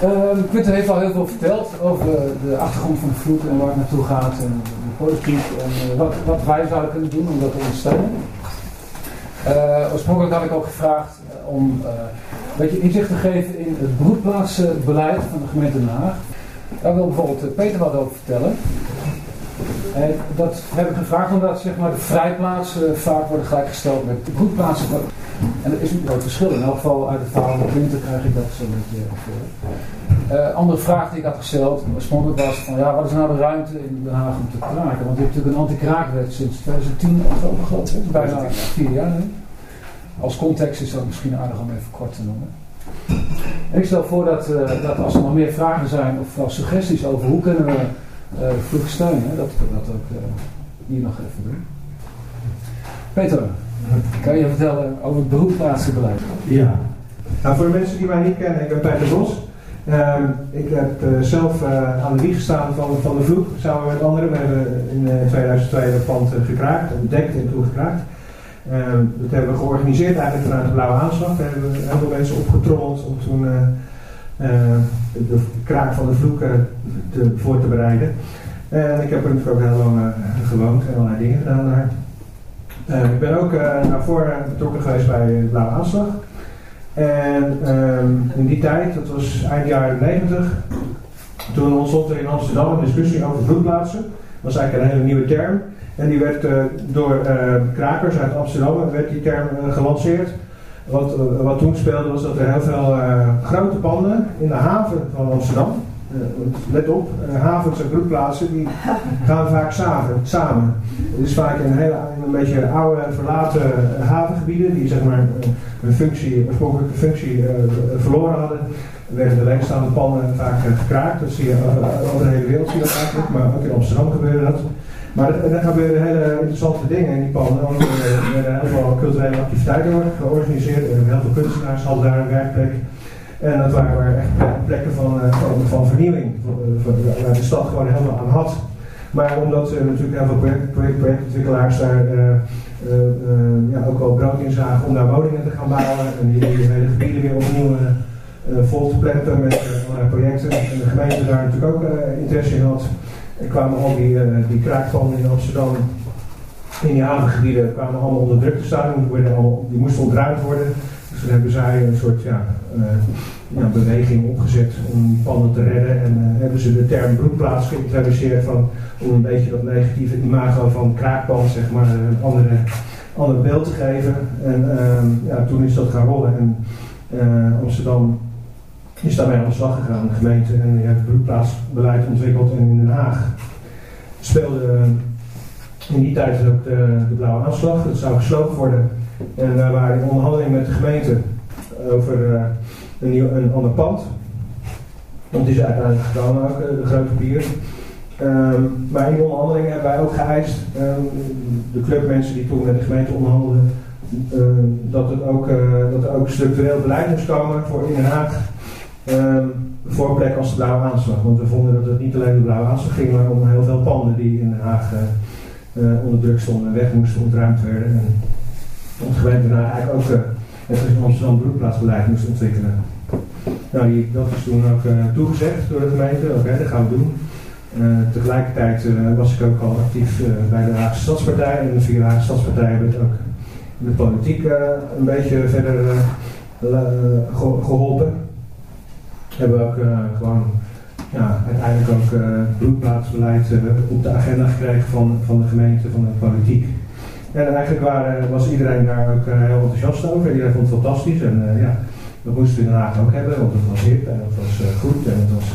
Quinten heeft al heel veel verteld over de achtergrond van de vloek en waar het naartoe gaat en de politiek en wat wij zouden kunnen doen om dat te ondersteunen. Oorspronkelijk had ik ook gevraagd om een beetje inzicht te geven in het broedplaatsbeleid van de gemeente Den Haag. Daar wil bijvoorbeeld Peter wat over vertellen. En dat heb ik gevraagd omdat zeg maar, de vrijplaatsen vaak worden gelijkgesteld met de broedplaatsen. En er is een groot verschil. In elk geval uit het verhaal van Quinten krijg ik dat zo'n beetje voor. Andere vraag die ik had gesteld oorspronkelijk was van ja, wat is nou de ruimte in Den Haag om te kraken? Want je hebt natuurlijk een anti-kraakwet sinds 2010 oktober geloof ik. Bijna 4 jaar nu. Als context is dat misschien aardig om even kort te noemen. En ik stel voor dat als er nog meer vragen zijn of suggesties over hoe kunnen we vloek steunen, dat we dat ook hier nog even doen. Peter, kan je vertellen over het beroepsplaatsbeleid? Ja. Nou, voor de mensen die mij niet kennen, ik ben Peter Bos. Ik heb zelf aan de wieg gestaan van de vloek, samen met anderen. We hebben in 2002 dat pand gekraakt, bedekt en toegekraakt. Dat hebben we georganiseerd eigenlijk vanuit de Blauwe Aanslag. Daar hebben we heel veel mensen opgetrommeld om toen de kraak van de vloek voor te bereiden. Ik heb er natuurlijk ook heel lang gewoond en allerlei dingen gedaan daar. Ik ben ook daarvoor betrokken geweest bij de Blauwe Aanslag. En in die tijd, dat was eind jaren 90, toen ontstond er in Amsterdam een discussie over vloedplaatsen. Dat was eigenlijk een hele nieuwe term. En die werd door krakers uit Amsterdam werd die term gelanceerd. Wat toen speelde was dat er heel veel grote panden in de haven van Amsterdam. Let op, havens en broedplaatsen die gaan vaak samen. Het is vaak een beetje oude verlaten havengebieden die zeg maar een oorspronkelijke functie verloren hadden. Er werden de leegstaande panden vaak gekraakt. Dat zie je over de hele wereld zie je dat eigenlijk, maar ook in Amsterdam gebeurde dat. Maar er gebeuren hele interessante dingen in die panden. Er werden heel veel culturele activiteiten georganiseerd. Heel veel kunstenaars hadden daar een werkplek. En dat waren echt plekken van vernieuwing, waar de stad gewoon helemaal aan had. Maar omdat natuurlijk heel veel projectontwikkelaars daar ook wel brood in zagen om daar woningen te gaan bouwen. En die hele gebieden weer opnieuw vol te pletten met projecten. En de gemeente daar natuurlijk ook interesse in had. Er kwamen al die kraakpanden in Amsterdam, in die havengebieden, kwamen allemaal onder druk te staan. Die moesten ontruimd worden. Dus toen hebben zij een soort beweging opgezet om die panden te redden. En hebben ze de term broedplaats geïntroduceerd om een beetje dat negatieve imago van kraakpand zeg maar, een ander beeld te geven. En toen is dat gaan rollen. En Amsterdam is daarmee aan de slag gegaan, de gemeente, en heeft het broedplaatsbeleid ontwikkeld. En in Den Haag speelde in die tijd ook de Blauwe Aanslag. Dat zou gesloopt worden. En daar waren in onderhandeling met de gemeente over een ander pand. Want die is uiteindelijk gekomen, ook de grote pier. Maar in de onderhandeling hebben wij ook geëist, de clubmensen die toen met de gemeente onderhandelden, dat er ook structureel beleid moest komen voor in Den Haag. Voor een plek als de Blauwe Aanslag. Want we vonden dat het niet alleen de Blauwe Aanslag ging, maar om heel veel panden die in Den Haag onder druk stonden en weg moesten ontruimd werden. En onze gemeente daarna eigenlijk ook het Amsterdam broedplaatsbeleid moest ontwikkelen. Nou, dat is toen ook toegezegd door de gemeente. Oké, dat gaan we doen. Tegelijkertijd was ik ook al actief bij de Haagse Stadspartij. En via de Haagse Stadspartij hebben we het ook in de politiek een beetje verder geholpen. Hebben we ook uiteindelijk ook broedplaatsbeleid op de agenda gekregen van de gemeente, van de politiek. En eigenlijk was iedereen daar ook heel enthousiast over. Iedereen vond het fantastisch. En dat moesten we in Den Haag ook hebben, want het was hip en het was goed. En het was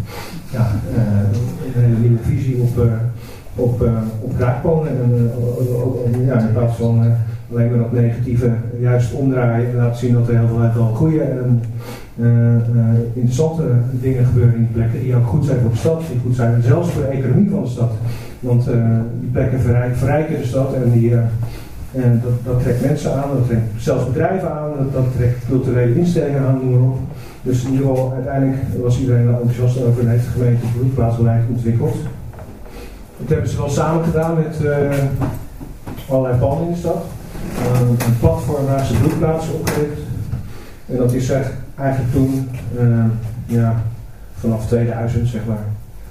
een hele nieuwe visie op kraakpanden. En in plaats van alleen maar dat negatieve juist omdraaien en laten zien dat er heel veel goede en interessante dingen gebeuren in die plekken die ook goed zijn voor de stad, die goed zijn zelfs voor de economie van de stad. Want die plekken verrijken de stad en dat trekt mensen aan, dat trekt zelfs bedrijven aan, dat trekt culturele instellingen aan, noem maar op. Dus in ieder geval, uiteindelijk was iedereen er enthousiast over en heeft de gemeente het broedplaatsbeleid ontwikkeld. Dat hebben ze wel samen gedaan met allerlei panden in de stad. Een platform waar ze broedplaatsen opgericht. En dat is eigenlijk toen vanaf 2000 zeg maar,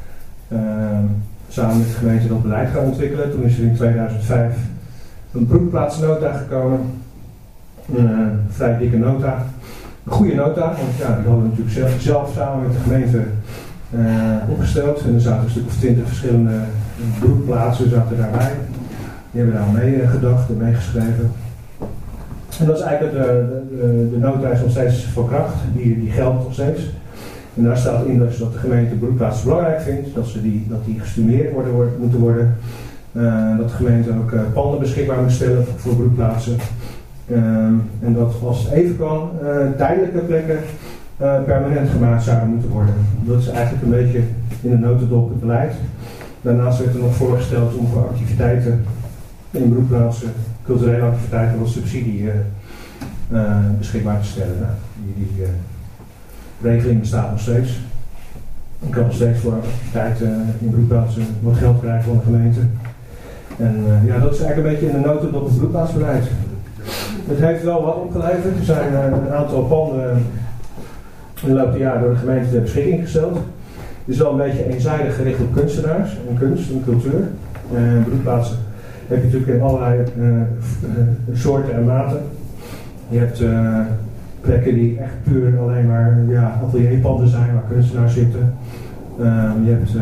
samen met de gemeente dat beleid gaan ontwikkelen. Toen is er in 2005 een broedplaatsnota gekomen. Een vrij dikke nota. Een goede nota, want ja, die hadden we natuurlijk zelf samen met de gemeente opgesteld. En er zaten een stuk of 20 verschillende broedplaatsen zaten daarbij. Die hebben daar al mee gedacht en meegeschreven. En dat is eigenlijk de nota is nog steeds van kracht, die geldt nog steeds. En daar staat in dus dat de gemeente broedplaatsen belangrijk vindt, dat die gestimuleerd moeten worden. Dat de gemeente ook panden beschikbaar moet stellen voor broedplaatsen. En dat als het even kan, tijdelijke plekken permanent gemaakt zouden moeten worden. Dat is eigenlijk een beetje in de notendop het beleid. Daarnaast werd er nog voorgesteld om voor activiteiten in broedplaatsen, culturele activiteiten, wat subsidie beschikbaar te stellen. Nou, die regeling bestaat nog steeds. Je kan nog steeds voor activiteiten in broedplaatsen wat geld krijgen van de gemeente. En ja, dat is eigenlijk een beetje in de notendop het broedplaatsbeleid. Het heeft wel wat opgeleverd. Er zijn een aantal panden in de loop der jaren door de gemeente ter beschikking gesteld. Het is wel een beetje eenzijdig gericht op kunstenaars en kunst en cultuur. Broedplaatsen heb je natuurlijk in allerlei soorten en maten. Je hebt plekken die echt puur alleen maar atelierpanden zijn waar kunstenaars zitten. Je hebt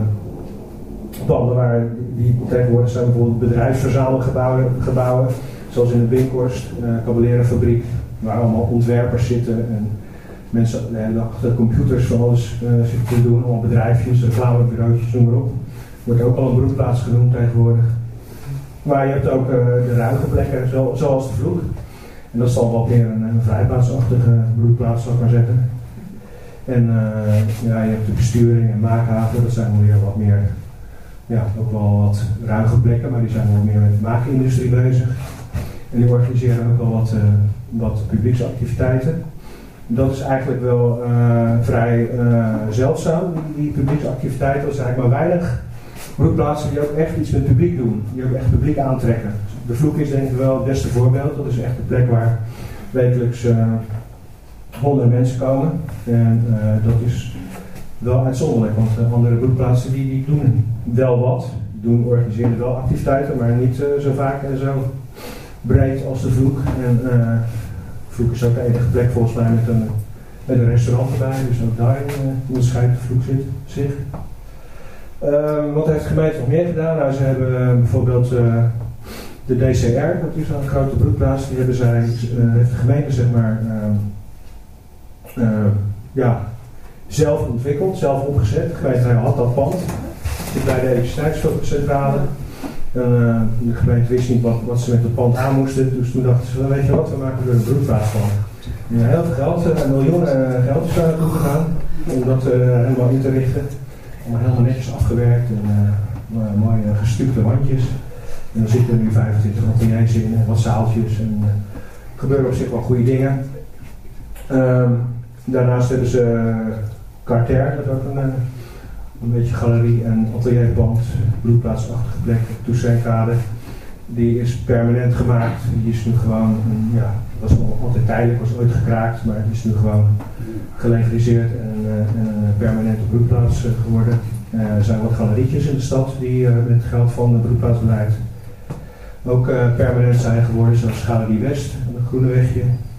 panden waar die tegenwoordig zijn bijvoorbeeld bedrijfsverzamelgebouwen. Zoals in de Binkhorst, Caballerenfabriek, waar allemaal ontwerpers zitten en mensen achter de computers van alles zitten te doen, allemaal bedrijfjes, reclamebureautjes, noem maar op. Wordt ook al een broedplaats genoemd tegenwoordig. Maar je hebt ook de ruige plekken, zoals de Vloek. En dat is dan wat meer een vrijplaatsachtige broedplaats, zou ik maar zeggen. En je hebt de besturing en maakhaven, dat zijn weer wat meer, ook wel wat ruige plekken, maar die zijn wel meer met de maakindustrie bezig. En die organiseren ook wel wat publieksactiviteiten. Dat is eigenlijk wel vrij zeldzaam, die publieksactiviteiten. Er zijn eigenlijk maar weinig broedplaatsen die ook echt iets met publiek doen. Die ook echt publiek aantrekken. De Vloek is denk ik wel het beste voorbeeld. Dat is echt een plek waar wekelijks honderden mensen komen. En dat is wel uitzonderlijk, want andere broedplaatsen die doen wel wat. Die organiseren wel activiteiten, maar niet zo vaak en zo breed als de Vloek. En Vloek is ook de enige plek volgens mij met een restaurant erbij, dus ook daarin onderscheidt de Vloek zich. Wat heeft de gemeente nog meer gedaan? Nou, ze hebben bijvoorbeeld de DCR, dat is een grote broedplaats, die heeft de gemeente zeg maar zelf ontwikkeld, zelf opgezet. De gemeente had dat pand, zit bij de elektriciteitscentrale. En de gemeente wist niet wat ze met het pand aan moesten, dus toen dachten ze, weet je wat, we maken er een broedplaats van. En heel veel geld, miljoenen geld is daar naartoe gegaan om dat helemaal in te richten. Allemaal helemaal netjes afgewerkt en mooie gestukte wandjes. En dan zitten er nu 25 ateliers in en wat zaaltjes en er gebeuren op zich wel goede dingen. Daarnaast hebben ze Carter, dat is ook een beetje galerie en atelierpand, broedplaatsachtige plek op Toussaintkade. Die is permanent gemaakt. Die is nu gewoon, was altijd tijdelijk, was ooit gekraakt, maar die is nu gewoon gelegaliseerd en een permanente broedplaats geworden. Er zijn wat galerietjes in de stad die met het geld van het broedplaatsbeleid ook permanent zijn geworden, zoals Galerie West, een Groenewegje.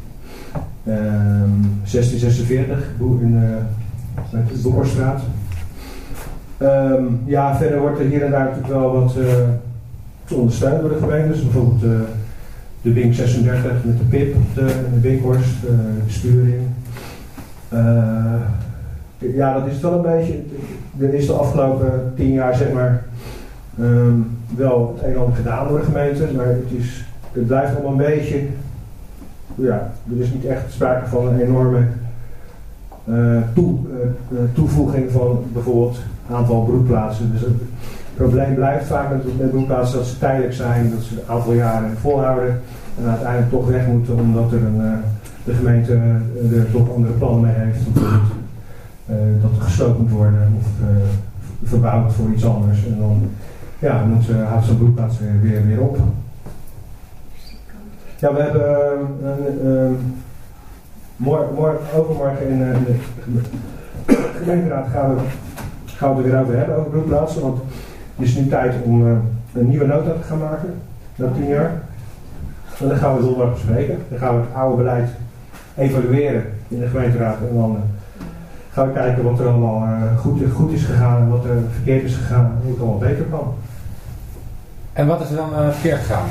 1646 in de Boekerstraat. Verder wordt er hier en daar natuurlijk wel wat ondersteund door de gemeentes. Bijvoorbeeld de Bink 36 met de PIP, de Binkhorst, de besturing. Dat is het wel een beetje. Er is de afgelopen 10 jaar zeg maar wel het een en ander gedaan door de gemeente, maar het blijft allemaal een beetje. Er is niet echt sprake van een enorme toevoeging van bijvoorbeeld een aantal broedplaatsen. Dus het probleem blijft vaak met broedplaatsen dat ze tijdelijk zijn, dat ze een aantal jaren volhouden en uiteindelijk toch weg moeten omdat de gemeente er toch andere plannen mee heeft. Dat er gesloopt moet worden of verbouwd voor iets anders. En dan houdt zo'n broedplaats weer op. Ja, we hebben overmorgen in de gemeenteraad gaan we het er weer over hebben, over broedplaatsen. Want het is nu tijd om een nieuwe nota te gaan maken, na 10 jaar. En dan gaan we donderdag bespreken. Dan gaan we het oude beleid evalueren in de gemeenteraad. En dan gaan we kijken wat er allemaal goed is gegaan en wat er verkeerd is gegaan en hoe het allemaal beter kan. En wat is er dan verkeerd gegaan?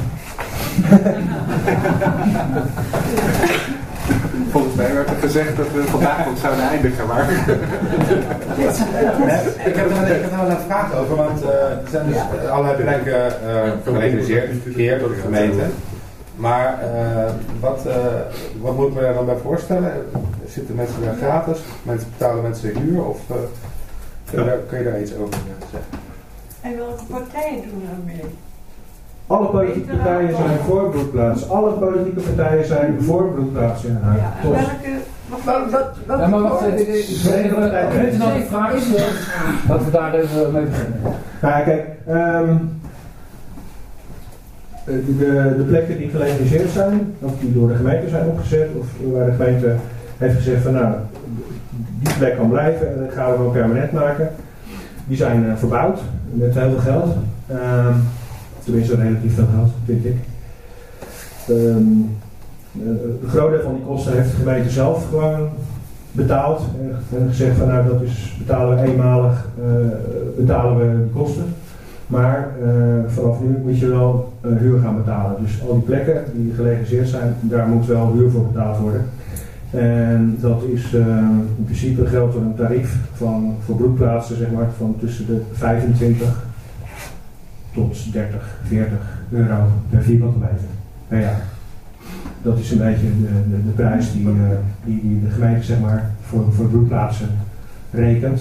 Volgens mij werd er gezegd dat we vandaag ook zouden eindigen, maar... Ik heb er wel een vraag over, want er zijn dus allerlei plekken gelegaliseerd, gecreëerd door de gemeente. Maar wat moet ik me daar dan bij voorstellen? Zitten mensen daar gratis? Betalen mensen huur? Of kun je daar iets over zeggen? En welke partijen doen er mee? Alle politieke partijen zijn voor broedplaatsen. Alle politieke partijen zijn voor broedplaatsen. Ja, en welke... Maar wacht even, ik wil even nog een vraag stellen, dat we daar even mee beginnen. Nou ja, kijk, de plekken die gelegaliseerd zijn, of die door de gemeente zijn opgezet, of waar de gemeente heeft gezegd van nou, die plek kan blijven en dat gaan we gewoon permanent maken, die zijn verbouwd met heel veel geld. Tenminste relatief veel geld, vind ik. Een groot deel van die kosten heeft de gemeente zelf gewoon betaald. En gezegd van nou, dat is, betalen we eenmalig, betalen we de kosten. Maar vanaf nu moet je wel huur gaan betalen. Dus al die plekken die gelegaliseerd zijn, daar moet wel huur voor betaald worden. En dat is in principe geldt er een tarief voor broedplaatsen, zeg maar, van tussen de 25 tot 30, 40 euro per vierkante meter per jaar. Dat is een beetje de prijs die de gemeente, zeg maar, voor broedplaatsen rekent.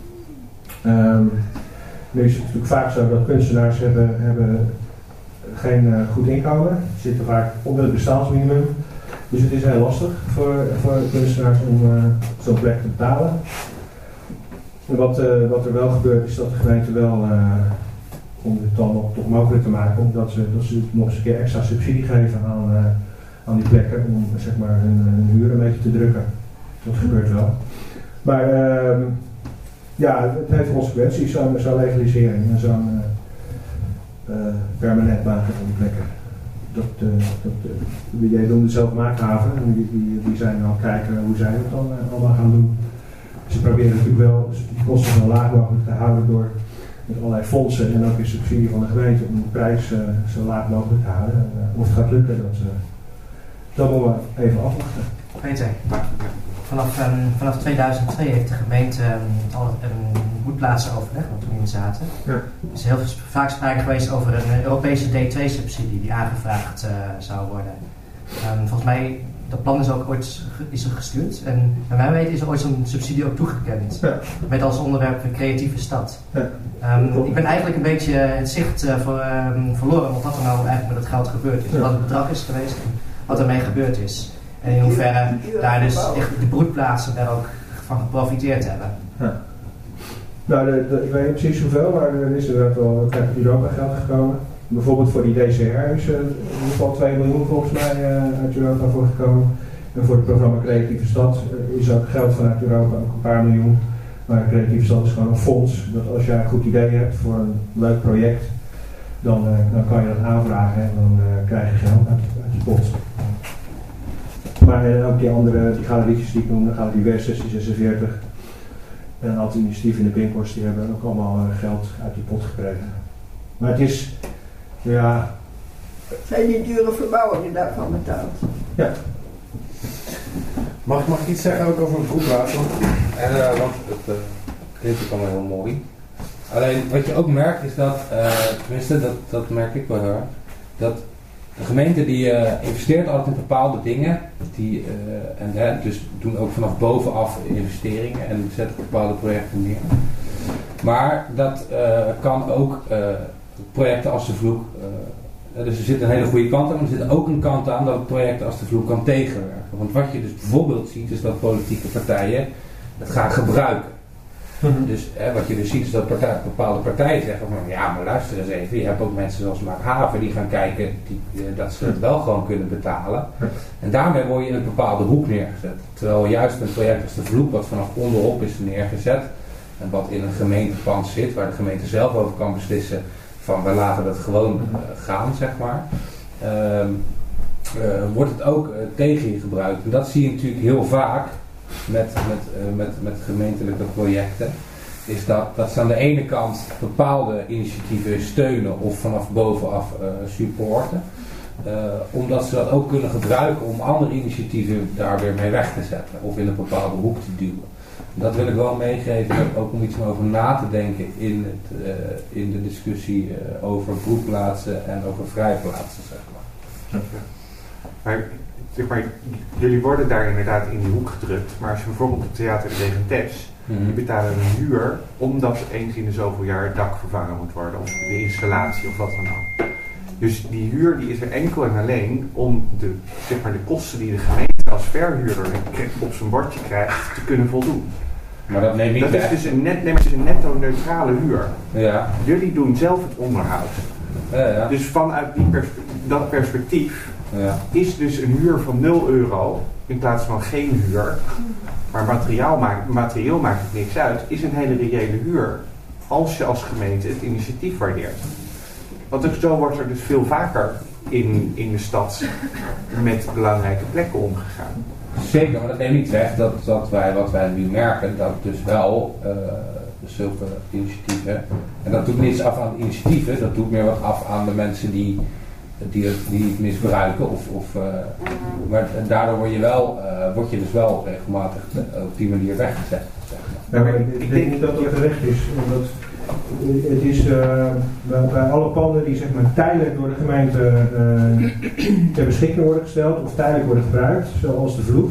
Nu is het natuurlijk vaak zo dat kunstenaars hebben geen goed inkomen. Ze zitten vaak onder het bestaansminimum. Dus het is heel lastig voor kunstenaars om zo'n plek te betalen. En wat er wel gebeurt is dat de gemeente wel, om het dan nog toch mogelijk te maken, omdat ze nog eens een keer extra subsidie geven aan die plekken om zeg maar hun huur een beetje te drukken. Dat gebeurt wel. Maar ja, het heeft consequenties, zo'n legalisering en zo'n permanent maken van die plekken. Jij noemde zelf Maakhaven en die zijn aan het kijken hoe zij het dan allemaal gaan doen. Ze proberen natuurlijk wel die kosten zo laag mogelijk te houden door met allerlei fondsen en ook een subsidie van de gemeente om de prijs zo laag mogelijk te houden. Of het gaat lukken, dat moeten we even afwachten. Peter, vanaf 2002 heeft de gemeente al een broedplaatsenoverleg, waar we toen in zaten. Ja. Er is heel vaak sprake geweest over een Europese D2-subsidie die aangevraagd zou worden. Volgens mij, dat plan is ook ooit gestuurd en naar mijn weten is er ooit zo'n subsidie ook toegekend. Ja. Met als onderwerp een creatieve stad. Ja. Ik ben eigenlijk een beetje het zicht verloren wat er nou eigenlijk met het geld gebeurd is. Ja. Wat het bedrag is geweest en wat ermee gebeurd is. En in hoeverre daar dus echt de broedplaatsen daar ook van geprofiteerd hebben. Ja. Nou, ik weet niet precies hoeveel, maar er is inderdaad wel Europa geld gekomen. Bijvoorbeeld voor die DCR is in ieder geval 2 miljoen volgens mij uit Europa voor gekomen. En voor het programma Creatieve Stad is ook geld vanuit Europa, ook een paar miljoen. Maar Creatieve Stad is gewoon een fonds, dat als jij een goed idee hebt voor een leuk project, dan kan je dat aanvragen en dan krijg je geld uit die pot. Maar ook die andere, die galerietjes die ik noemde, Galerie West 1646 en een aantal initiatieven in de Binkhorst, die hebben ook allemaal geld uit die pot gekregen. Maar het is, ja... Zijn die dure verbouwingen daarvan betaald? Ja. Mag ik iets zeggen ook over een broedplaats? Want het klinkt ook allemaal heel mooi. Alleen wat je ook merkt is dat, tenminste dat merk ik wel heel erg, dat de gemeente die investeert altijd in bepaalde dingen, dus doen ook vanaf bovenaf investeringen en zetten bepaalde projecten neer. Maar dat kan ook projecten als de Vloek, dus er zit een hele goede kant aan, maar er zit ook een kant aan dat projecten als de Vloek kan tegenwerken. Want wat je dus bijvoorbeeld ziet is dat politieke partijen het gaan gebruiken. Dus wat je dus ziet is dat bepaalde partijen zeggen van ja, maar luister eens even, je hebt ook mensen zoals Mark Haven die gaan kijken dat ze het wel gewoon kunnen betalen. En daarmee word je in een bepaalde hoek neergezet. Terwijl juist een project als de Vloek, wat vanaf onderop is neergezet en wat in een gemeentepand zit, waar de gemeente zelf over kan beslissen van we laten dat gewoon gaan, zeg maar. Wordt het ook tegen je gebruikt. En dat zie je natuurlijk heel vaak met gemeentelijke projecten. Is dat ze aan de ene kant bepaalde initiatieven steunen of vanaf bovenaf supporten. Omdat ze dat ook kunnen gebruiken om andere initiatieven daar weer mee weg te zetten. Of in een bepaalde hoek te duwen. Dat wil ik wel meegeven, ook om iets meer over na te denken in de discussie over broedplaatsen en over vrijplaatsen, zeg maar. Maar jullie worden daar inderdaad in die hoek gedrukt, maar als je bijvoorbeeld op Theater de Regentes, die betalen een huur omdat eens in de zoveel jaar het dak vervangen moet worden, of de installatie of wat dan ook. Dus die huur die is er enkel en alleen om de kosten die de gemeente als verhuurder op zijn bordje krijgt te kunnen voldoen. Maar dat neemt niet dat weg. is dus een netto neutrale huur. Ja. Jullie doen zelf het onderhoud. Ja. Dus vanuit dat perspectief is dus een huur van €0 in plaats van geen huur, maar materieel maakt het niks uit, is een hele reële huur als je als gemeente het initiatief waardeert. Want zo wordt er dus veel vaker in de stad met belangrijke plekken omgegaan. Zeker, maar dat neemt niet weg dat wat wij nu merken, dat dus wel zulke initiatieven, en dat doet niets af aan de initiatieven, dat doet meer wat af aan de mensen die het misbruiken. Maar daardoor word je dus wel regelmatig op die manier weggezet. Zeg maar. Ja, maar ik denk niet dat dat terecht is. Omdat het is bij alle panden die zeg maar tijdelijk door de gemeente ter beschikking worden gesteld of tijdelijk worden gebruikt, zoals de Vloek.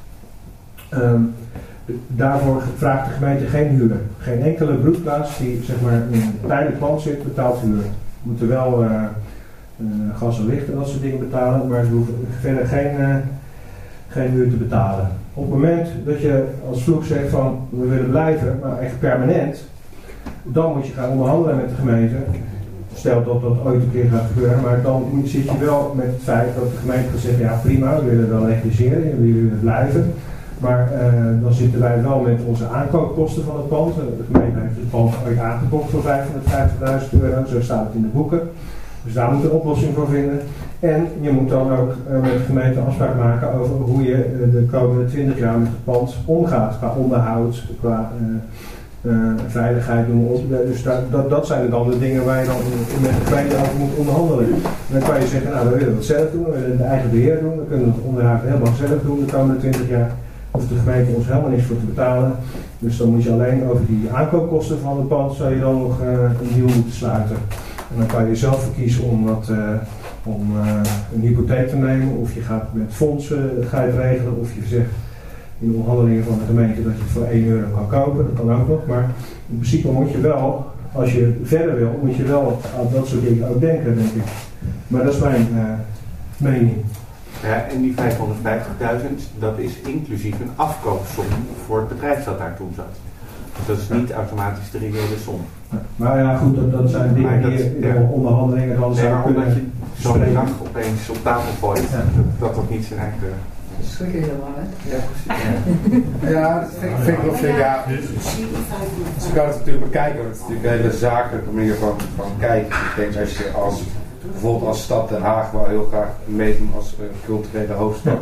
Daarvoor vraagt de gemeente geen huur. Geen enkele broedplaats die zeg maar in een tijdelijk pand zit, betaalt huur. We moeten wel gas en licht en dat soort dingen betalen, maar ze hoeven verder geen huur te betalen. Op het moment dat je als Vloek zegt van we willen blijven, maar echt permanent, dan moet je gaan onderhandelen met de gemeente. Stel dat dat ooit een keer gaat gebeuren, maar dan zit je wel met het feit dat de gemeente gaat zeggen ja prima, we willen wel legaliseren, we willen blijven. Maar dan zitten wij wel met onze aankoopkosten van het pand. De gemeente heeft het pand ooit aangekocht voor €550.000, zo staat het in de boeken. Dus daar moet je een oplossing voor vinden. En je moet dan ook met de gemeente afspraak maken over hoe je de komende 20 jaar met het pand omgaat. Qua onderhoud, qua veiligheid, noem maar op. Dus dat zijn dan de dingen waar je dan met de gemeente over moet onderhandelen. En dan kan je zeggen, nou we willen het zelf doen, we willen het eigen beheer doen. We kunnen het onderhoud helemaal zelf doen de komende 20 jaar. Hoeft de gemeente ons helemaal niks voor te betalen. Dus dan moet je alleen over die aankoopkosten van het pand, zou je dan nog een deal moeten sluiten. En dan kan je zelf verkiezen om een hypotheek te nemen, of je gaat met fondsen ga je het regelen, of je zegt in de onderhandelingen van de gemeente dat je het voor €1 kan kopen, dat kan ook nog. Maar in principe moet je wel, als je verder wil, moet je wel aan dat soort dingen ook denken, denk ik. Maar dat is mijn mening. Ja, en die 550.000, dat is inclusief een afkoopsom voor het bedrijf dat daar toen zat. Dus dat is niet automatisch de reële som. Maar ja, goed, dat zijn dingen die in de onderhandelingen dan zouden kunnen. Omdat je zo'n bedrag opeens op tafel gooit, dat niet zijn eigen. Schrik je helemaal, hè? Ja, precies. Ja, dat vind ik wel veel. Ja, dus je kan het natuurlijk bekijken, want het is natuurlijk een hele zakelijke manier van kijken. Ik denk als je bijvoorbeeld als stad Den Haag wel heel graag meedoen als culturele hoofdstad.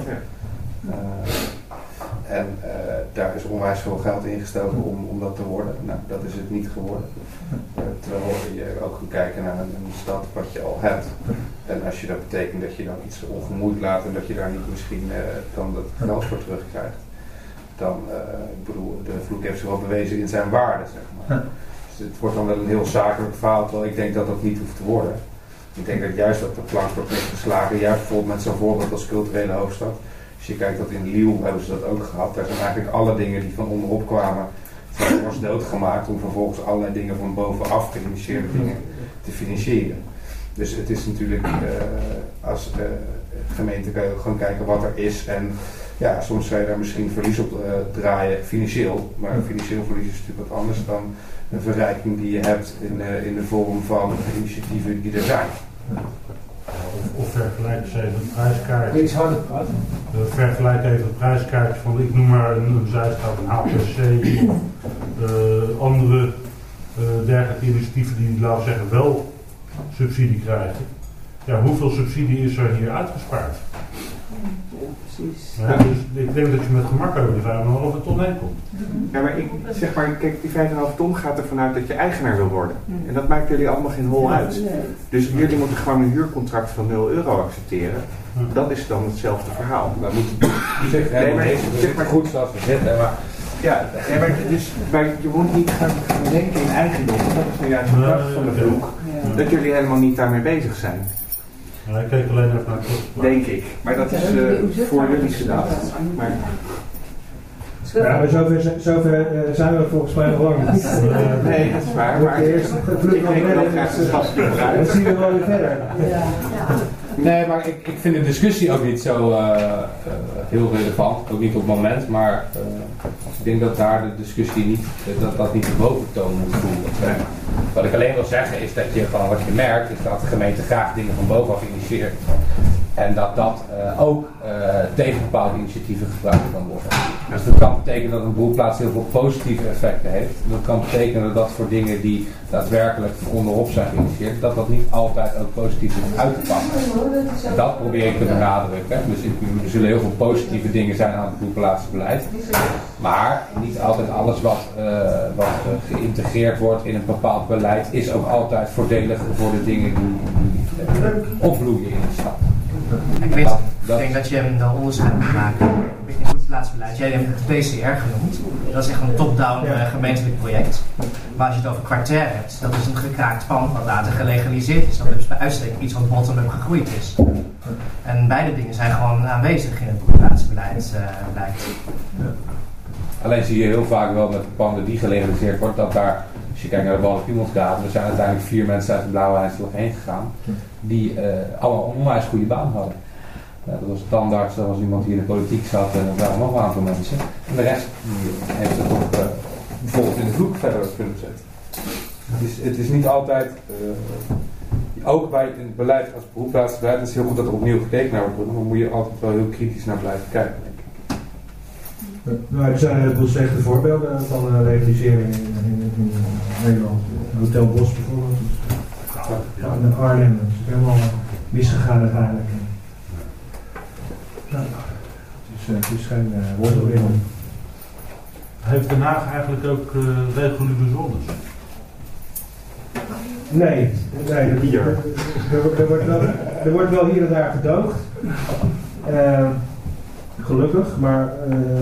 En daar is onwijs veel geld ingestoken om dat te worden. Nou, dat is het niet geworden. Terwijl je ook kunt kijken naar een stad wat je al hebt. En als je dat betekent dat je dan iets ongemoeid laat en dat je daar niet misschien dan dat geld voor terugkrijgt. Dan, ik bedoel, de Vloek heeft zich wel bewezen in zijn waarde, zeg maar. Dus het wordt dan wel een heel zakelijk verhaal, terwijl ik denk dat dat niet hoeft te worden. Ik denk dat juist dat de plank wordt misgeslagen, juist bijvoorbeeld met zo'n voorbeeld als culturele hoofdstad. Als je kijkt dat in Lille hebben ze dat ook gehad. Daar zijn eigenlijk alle dingen die van onderop kwamen, was doodgemaakt om vervolgens allerlei dingen van bovenaf geïnitieerde dingen te financieren. Dus het is natuurlijk, als gemeente kan je ook gewoon kijken wat er is en ja, soms zou je daar misschien verlies op draaien, financieel. Maar financieel verlies is natuurlijk wat anders dan een verrijking die je hebt in de vorm van initiatieven die er zijn. Of vergelijk eens even een prijskaartje. Iets harder praten. Vergelijk even een prijskaartje van, ik noem maar een zijstraat, een HPC of andere dergelijke initiatieven die, laten we zeggen, wel subsidie krijgen. Ja, hoeveel subsidie is er hier uitgespaard? Ja, precies. Ja, dus ik denk dat je met gemak over de 5,5 ton heen komt. Ja, maar ik zeg maar, kijk, die 5,5 ton gaat ervan uit dat je eigenaar wil worden. En dat maakt jullie allemaal geen hol uit. Dus jullie moeten gewoon een huurcontract van €0 accepteren. Dat is dan hetzelfde verhaal. We moeten zeg maar goed zoals we zitten. Maar je moet niet gaan denken in eigendom. Dat is nou juist de kracht van de vloek. Dat jullie helemaal niet daarmee bezig zijn. Ja, ik keek alleen even naar het kostenplaat. Denk ik. Maar dat is voor jullie gedacht. Maar... Ja, maar zover zijn we volgens mij nog lang niet. Nee, dat is waar. Maar ik denk dat graag een stapje vooruit. Dan zien we wel weer verder. Nee, maar ik vind de discussie ook niet zo heel relevant. Ook niet op het moment. Maar ik denk dat daar de discussie niet, dat niet de boventoon moet voeren. Wat ik alleen wil zeggen is dat je gewoon, wat je merkt, is dat de gemeente graag dingen van bovenaf initieert. En dat ook tegen bepaalde initiatieven gebruikt kan worden. Dus dat kan betekenen dat een broedplaats heel veel positieve effecten heeft. Dat kan betekenen dat voor dingen die daadwerkelijk van onderop zijn geïnitieerd, dat niet altijd ook positief is uit te pakken. Dat probeer ik te benadrukken. Dus er zullen heel veel positieve dingen zijn aan het broedplaatsbeleid. Maar niet altijd alles wat geïntegreerd wordt in een bepaald beleid is ook altijd voordelig voor de dingen die opbloeien in de stad. Ik denk dat je dan onderscheid moet maken in het broedplaatsbeleid. Jij hebt het PCR genoemd. Dat is echt een top-down gemeentelijk project. Maar als je het over kwartier hebt, dat is een gekraakt pand wat later gelegaliseerd is. Dat is bij uitstek iets wat bottom-up gegroeid is. En beide dingen zijn gewoon aanwezig in het broedplaatsbeleid. Alleen zie je heel vaak wel met de panden die gelegaliseerd wordt, dat daar, als je kijkt naar de Wallen-Piemonstraat, er zijn uiteindelijk 4 mensen uit de Blauwe Lijnslag heen gegaan, die allemaal een onwijs goede baan hadden. Dat was standaard, zoals iemand die in de politiek zat en dat waren nog een aantal mensen. En de rest heeft het ook bijvoorbeeld in de vloek verder kunnen zetten. Het is niet altijd, ook bij het beleid als beroepplaatsbeleid, het is heel goed dat er opnieuw gekeken naar wordt, maar moet je altijd wel heel kritisch naar blijven kijken. Nou, er zijn een heleboel slechte voorbeelden van legalisering in Nederland. Hotel Bos bijvoorbeeld. In Arnhem. Dat is helemaal misgegaan uiteindelijk. Nou, het is geen wonderwinkel. Heeft Den Haag eigenlijk ook reguliere zones? Nee. Hier. Er wordt wel hier en daar gedoogd. Gelukkig, maar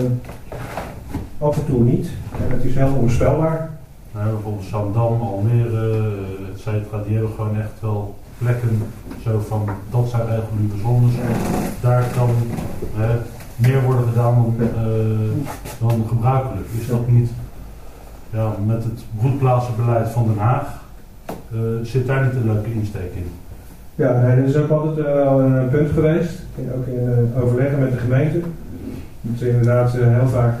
af en toe niet. En het is heel onvoorspelbaar. Bijvoorbeeld Zandam, Almere, et cetera, die hebben gewoon echt wel plekken zo van, dat zijn reguliere zones. Daar kan meer worden gedaan dan gebruikelijk. Is dat niet, ja, met het broedplaatsbeleid van Den Haag, zit daar niet een leuke insteek in? Ja, nee, dat is ook altijd wel een punt geweest. Ook in overleggen met de gemeente. Dat we inderdaad heel vaak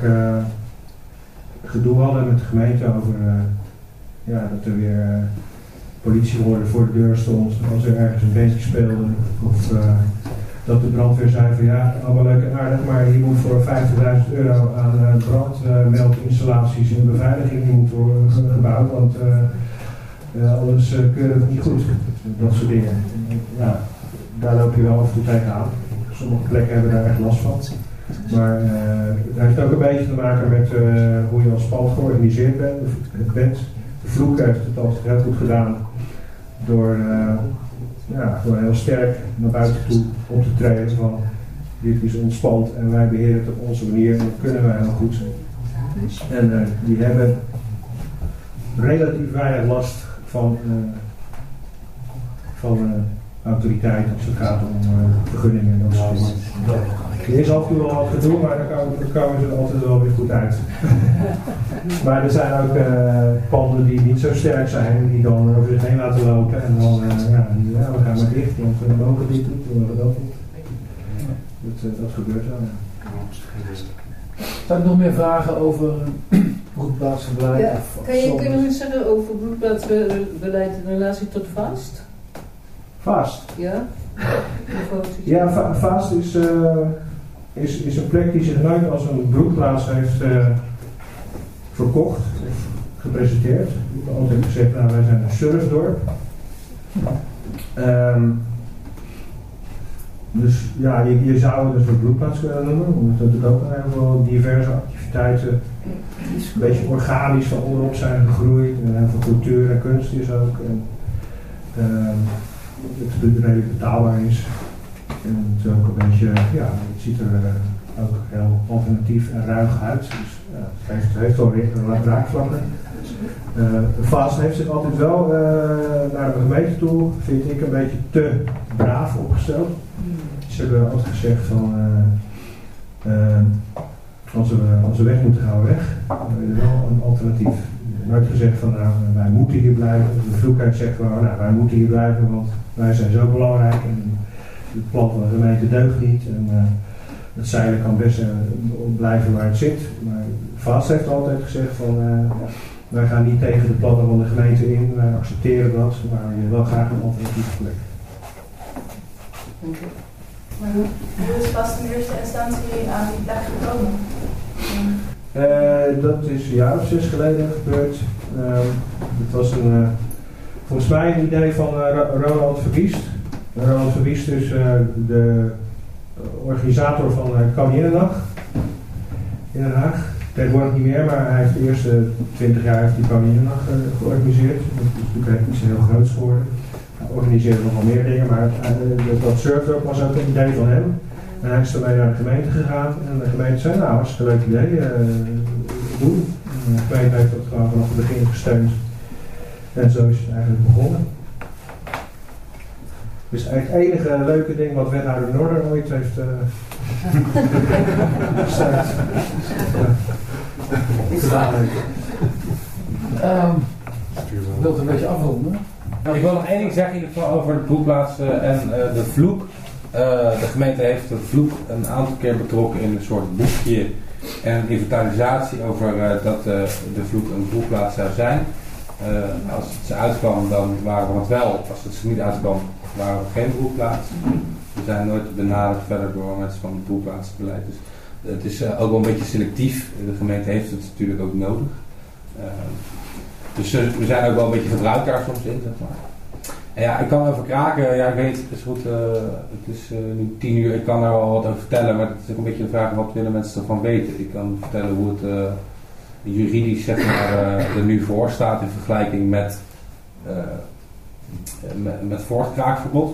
gedoe hadden met de gemeente over dat er weer politiewoorden voor de deur stond als er ergens een beestje speelde. Of dat de brandweer zei van ja, allemaal leuk en aardig, maar hier moet voor €50.000 aan brandmeldinstallaties en beveiliging moet worden gebouwd, want alles keurig niet goed. Dat soort dingen. Ja, daar loop je wel af en toe tegenaan. Sommige plekken hebben daar echt last van. Maar het heeft ook een beetje te maken met hoe je als pand georganiseerd bent. De vloek heeft het altijd heel goed gedaan door heel sterk naar buiten toe op te treden van dit is ons pand en wij beheren het op onze manier en dat kunnen wij heel goed. En die hebben relatief weinig last van autoriteiten als het gaat om vergunningen en dat soort dingen. Er is af en toe wel wat gedoe, maar daar komen ze altijd wel weer goed uit. Maar er zijn ook panden die niet zo sterk zijn en die dan over zich heen laten lopen en dan we gaan maar dicht, want we mogen dit niet, we mogen dat niet. Dat gebeurt wel. Ja. Zijn er nog meer vragen over broedplaatsbeleid? Ja, kunnen we iets zeggen over broedplaatsbeleid in relatie tot VAST? VAST? Ja. Ja, VAST is een plek die zich nooit als een broedplaats heeft verkocht, gepresenteerd. Ik heb altijd gezegd, nou, wij zijn een surfdorp. Dus ja, je zou het dus een broedplaats kunnen noemen, omdat er natuurlijk ook heel veel diverse activiteiten een beetje organisch van onderop zijn gegroeid. En heel veel cultuur en kunst is ook. En, het redelijk betaalbaar is. En het is ook een beetje, ja, het ziet er ook heel alternatief en ruig uit. Dus ja, het heeft wel raakvlakken. VAST heeft zich altijd wel naar de gemeente toe, vind ik, een beetje te braaf opgesteld. Ze hebben altijd gezegd van als we weg moeten, gaan we weg. Dan is er wel een alternatief. Nooit gezegd van nou, wij moeten hier blijven. De vloekheid zegt gewoon, nou, wij moeten hier blijven, want wij zijn zo belangrijk en het plan van de gemeente deugt niet. En het zeilen kan best blijven waar het zit. Maar VAST heeft altijd gezegd van wij gaan niet tegen de plannen van de gemeente in, wij accepteren dat, maar je wil graag een alternatieve plek. Maar hoe is VAST in eerste instantie aan die plek gekomen? Dat is een jaar of 6 geleden gebeurd. Het was volgens mij een idee van Ronald Verbiest. Ronald Verbiest is de organisator van Koninginnedag in Den Haag. Tegenwoordig niet meer, maar hij heeft de eerste 20 jaar heeft die Koninginnedag georganiseerd. Dat is natuurlijk iets heel groots geworden. Hij organiseerde nog wel meer dingen, maar dat surfdorp was ook een idee van hem. En hij is ermee naar de gemeente gegaan en de gemeente zei, nou, hartstikke leuk idee, doen. En de gemeente heeft dat gewoon vanaf het begin gesteund. En zo is het eigenlijk begonnen. Dus eigenlijk het enige leuke ding wat wethouder Noorder ooit heeft gesteund. Ik wil het een beetje afronden. Ik wil nog één ding zeggen in ieder geval over de broedplaatsen en de vloek. De gemeente heeft de vloek een aantal keer betrokken in een soort boekje en een inventarisatie over dat de vloek een broedplaats zou zijn. Als het ze uitkwam, dan waren we het wel. Als het ze niet uitkwam, waren we geen broedplaats. We zijn nooit benaderd verder door mensen van het broedplaatsbeleid. Dus het is ook wel een beetje selectief. De gemeente heeft het natuurlijk ook nodig. Dus we zijn ook wel een beetje vertrouwd daar soms in, zeg maar. En ja, ik kan over kraken, ja, ik weet, het is goed, het is nu 10 uur, ik kan daar wel wat over vertellen, maar het is ook een beetje de vraag, wat willen mensen ervan weten? Ik kan vertellen hoe het juridisch, zeg maar, er nu voor staat in vergelijking met voor het kraakverbod.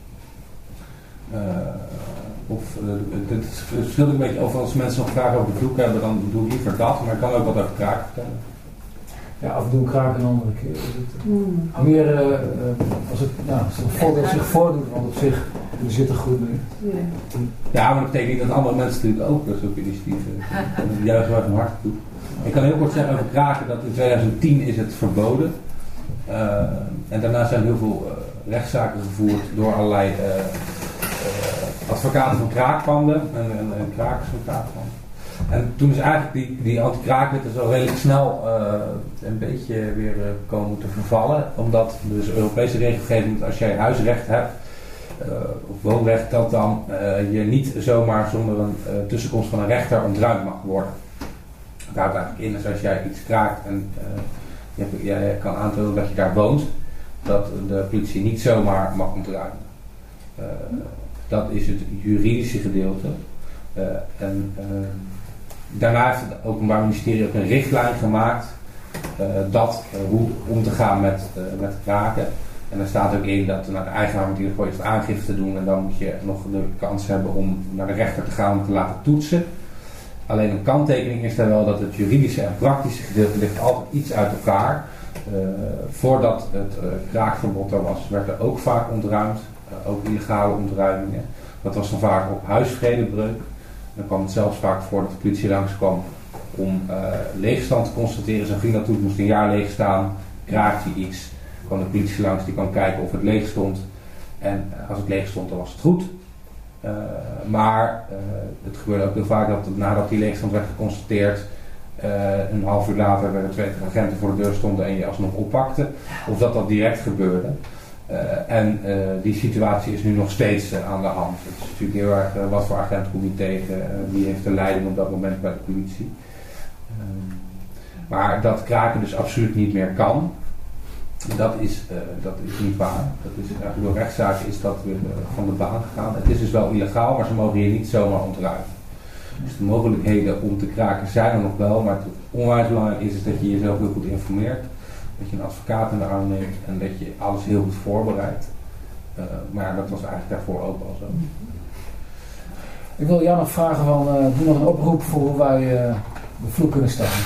Het verschilt een beetje over als mensen nog vragen over de vloek hebben, dan doe ik liever dat, maar ik kan ook wat over kraken vertellen. Ja, af en toe kraken een andere keer. Meer als het voorbeeld zich voordoet, want op zich we zitten goed nu. Ja, maar dat betekent niet dat andere mensen natuurlijk ook zulke initiatieven juist waar van harte doen. Ik kan heel kort zeggen over kraken dat in 2010 is het verboden. En daarna zijn heel veel rechtszaken gevoerd door allerlei advocaten van kraakpanden en krakers van kraakpanden. En toen is eigenlijk die anti-kraakwetten zo redelijk snel een beetje weer komen te vervallen. Omdat dus Europese regelgeving, als jij huisrecht hebt, of woonrecht, dat dan je niet zomaar zonder een tussenkomst van een rechter ontruimd mag worden. Daar houdt eigenlijk in, dus als jij iets kraakt en jij kan aantonen dat je daar woont, dat de politie niet zomaar mag ontruimen. Dat is het juridische gedeelte. Daarna heeft het Openbaar Ministerie ook een richtlijn gemaakt hoe om te gaan met kraken. En daar staat ook in dat de eigenaar moet in ieder geval eerst aangifte doen en dan moet je nog de kans hebben om naar de rechter te gaan om te laten toetsen. Alleen een kanttekening is daar wel dat het juridische en praktische gedeelte ligt altijd iets uit elkaar. Voordat het kraakverbod er was, werd er ook vaak ontruimd, ook illegale ontruimingen. Dat was dan vaak op huisvredebreuk. Dan kwam het zelfs vaak voor dat de politie langskwam om leegstand te constateren. Zo ging dat toen, het moest een jaar leeg staan, kraakte je iets. kwam de politie langs, die kwam kijken of het leeg stond. En als het leeg stond, dan was het goed. Maar het gebeurde ook heel vaak dat nadat die leegstand werd geconstateerd, een half uur later werden 20 agenten voor de deur stonden en je alsnog oppakte. Of dat direct gebeurde. En die situatie is nu nog steeds aan de hand. Het is natuurlijk heel erg wat voor agent kom je tegen, wie heeft de leiding op dat moment bij de politie. Maar dat kraken dus absoluut niet meer kan, dat is niet waar. Dat is, door rechtszaken is dat weer van de baan gegaan. Het is dus wel illegaal, maar ze mogen hier niet zomaar ontruimen. Dus de mogelijkheden om te kraken zijn er nog wel, maar het onwijs belangrijk is dat je jezelf heel goed informeert. Dat je een advocaat in de arm neemt en dat je alles heel goed voorbereidt. Maar dat was eigenlijk daarvoor ook al zo. Ik wil jou nog vragen doe nog een oproep voor hoe wij de vloek kunnen staan.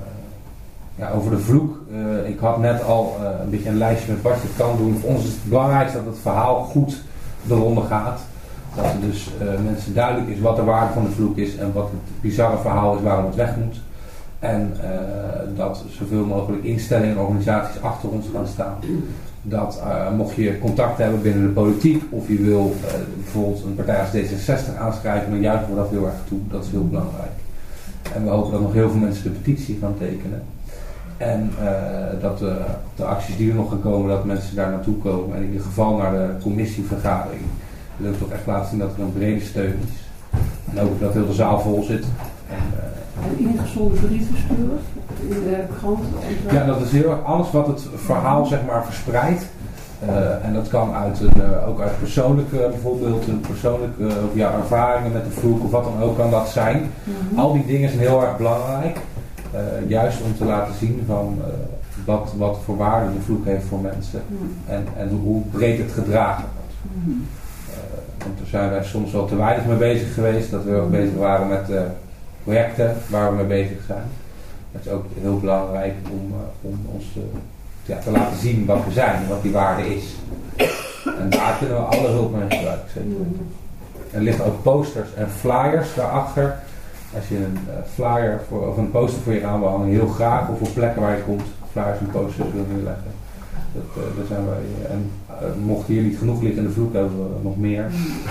Over de vloek. Ik had net al een beetje een lijstje met wat je kan doen. Voor ons is het belangrijkste dat het verhaal goed de ronde gaat. Dat er dus mensen duidelijk is wat de waarde van de vloek is en wat het bizarre verhaal is waarom het weg moet. En dat zoveel mogelijk instellingen en organisaties achter ons gaan staan. Dat mocht je contact hebben binnen de politiek of je wil bijvoorbeeld een partij als D66 aanschrijven, dan juichen we dat heel erg toe. Dat is heel belangrijk. En we hopen dat nog heel veel mensen de petitie gaan tekenen. En dat de acties die er nog gaan komen, dat mensen daar naartoe komen. En in ieder geval naar de commissievergadering. Dat wil toch echt laten zien dat er een brede steun is. En ook dat heel de zaal vol zit. En ingezonden brieven sturen in de krant? Ja, dat is heel erg alles wat het verhaal zeg maar verspreidt. En dat kan ook uit persoonlijke, bijvoorbeeld een persoonlijke ervaringen met de vloek of wat dan ook kan dat zijn. Mm-hmm. Al die dingen zijn heel erg belangrijk. Juist om te laten zien van wat voor waarde de vloek heeft voor mensen. En hoe breed het gedragen wordt. Want daar zijn wij soms wel te weinig mee bezig geweest. Dat we ook bezig waren met projecten waar we mee bezig zijn. Het is ook heel belangrijk om ons te laten zien wat we zijn en wat die waarde is. En daar kunnen we alle hulp mee gebruiken. Zeker. Er liggen ook posters en flyers daarachter. Als je een flyer of een poster voor je raam wil hangen, heel graag, of op plekken waar je komt, flyers en posters wil neerleggen. Daar zijn wij. En mocht hier niet genoeg liggen in de vloek, hebben we nog meer.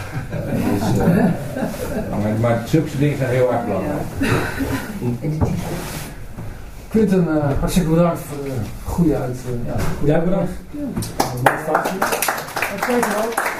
Maar zulke dingen zijn heel erg belangrijk. Quinten, hartstikke bedankt voor de goede uit. Jij bedankt. Motivatie. En Peter ook.